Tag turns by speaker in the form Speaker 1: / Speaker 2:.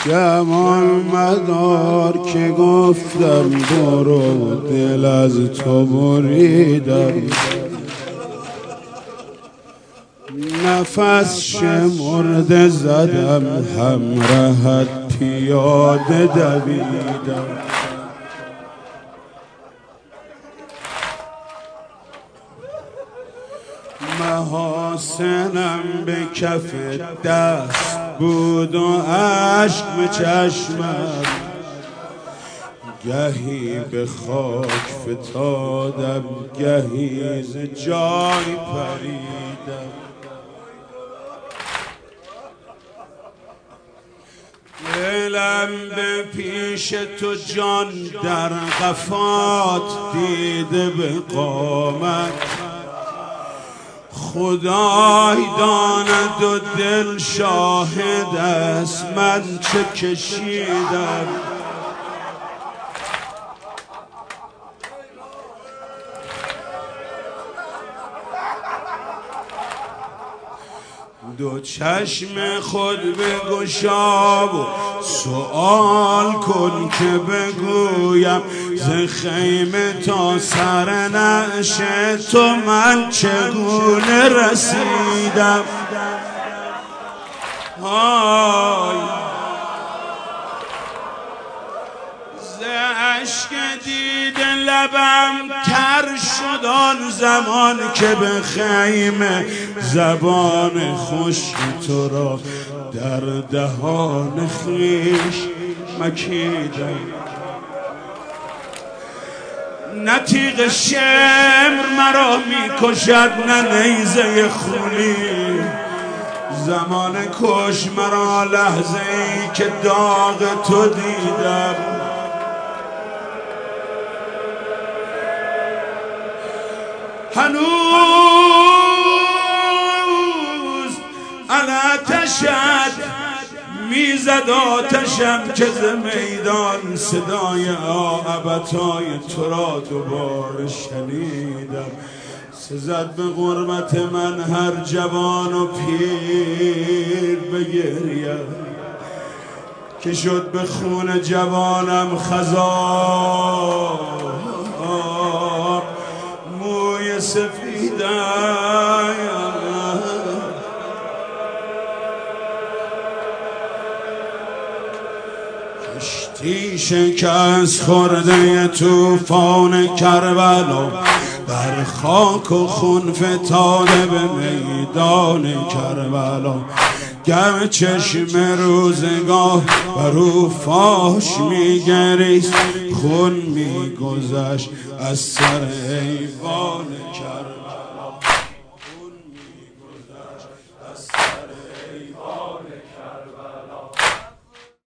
Speaker 1: گمان مدار که گفتم برو دل از تو بریدم، نفس شمرده زدم همراهت پیاده دویدم. محاسنم به کف دست بود و عشق به چشمم، گهی به خاک فتادم گهی ز جای پریدم. دلم به پیش تو جان در قفات دیده به قامت، خدای داند و دل شاهد است من چه کشیدم. دو چشم خود بگشا و سؤال کن که بگویم ز خیمه تا سر نعش تو من چگونه رسیدم. های ز اشک دیده لبم تر شد آن زمان که به خیمه زبان خشک تو را در دهان خویش مکیدم. نه تیغ شمر مرا میکشد نه نیزه خونی، زمان کش مرا لحظه ای که داغ تو دیدم. هنوز آتشت میزد آتشم که ز میدان صدای عاقبتهای تو را دوباره شنیدم. سزد به غربت من هر جوان و پیر بگریم که شد به خون جوانم خضاب موی سفیدم. کشتی شکست خورده طوفان کربلا، بر خاک و خون فتاده به میدان کربلا. گر چشم روزگاه بر او فاش میگریست، خون میگذشت از سر ایوان کربلا. خون میگذشت از سر ایوان کربلا.